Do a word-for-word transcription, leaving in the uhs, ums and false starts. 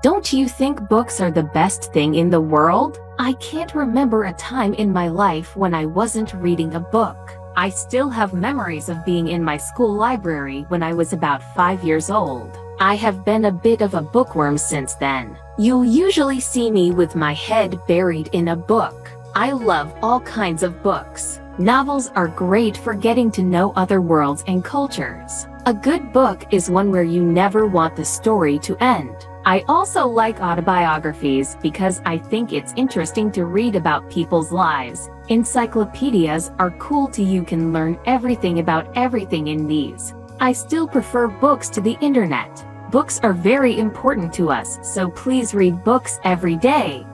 Don't you think books are the best thing in the world? I can't remember a time in my life when I wasn't reading a book. I still have memories of being in my school library when I was about five years old. I have been a bit of a bookworm since then. You'll usually see me with my head buried in a book. I love all kinds of books. Novels are great for getting to know other worlds and cultures. A good book is one where you never want the story to end. I also like autobiographies because I think it's interesting to read about people's lives. Encyclopedias are cool too. You can learn everything about everything in these. I still prefer books to the internet. Books are very important to us, so please read books every day.